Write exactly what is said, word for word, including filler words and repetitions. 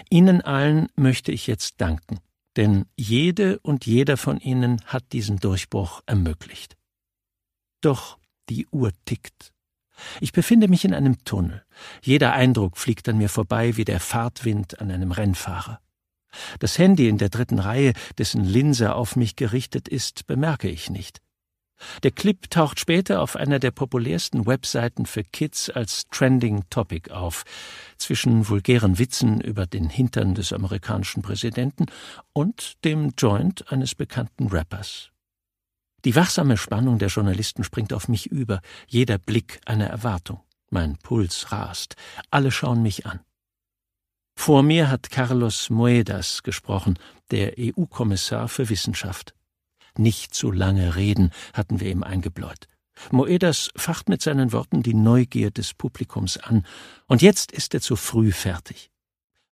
Ihnen allen möchte ich jetzt danken, denn jede und jeder von Ihnen hat diesen Durchbruch ermöglicht. Doch die Uhr tickt. Ich befinde mich in einem Tunnel. Jeder Eindruck fliegt an mir vorbei wie der Fahrtwind an einem Rennfahrer. Das Handy in der dritten Reihe, dessen Linse auf mich gerichtet ist, bemerke ich nicht. Der Clip taucht später auf einer der populärsten Webseiten für Kids als Trending Topic auf, zwischen vulgären Witzen über den Hintern des amerikanischen Präsidenten und dem Joint eines bekannten Rappers. Die wachsame Spannung der Journalisten springt auf mich über, jeder Blick eine Erwartung. Mein Puls rast, alle schauen mich an. Vor mir hat Carlos Moedas gesprochen, der E U-Kommissar für Wissenschaft. Nicht zu lange reden, hatten wir ihm eingebläut. Moedas facht mit seinen Worten die Neugier des Publikums an, und jetzt ist er zu früh fertig.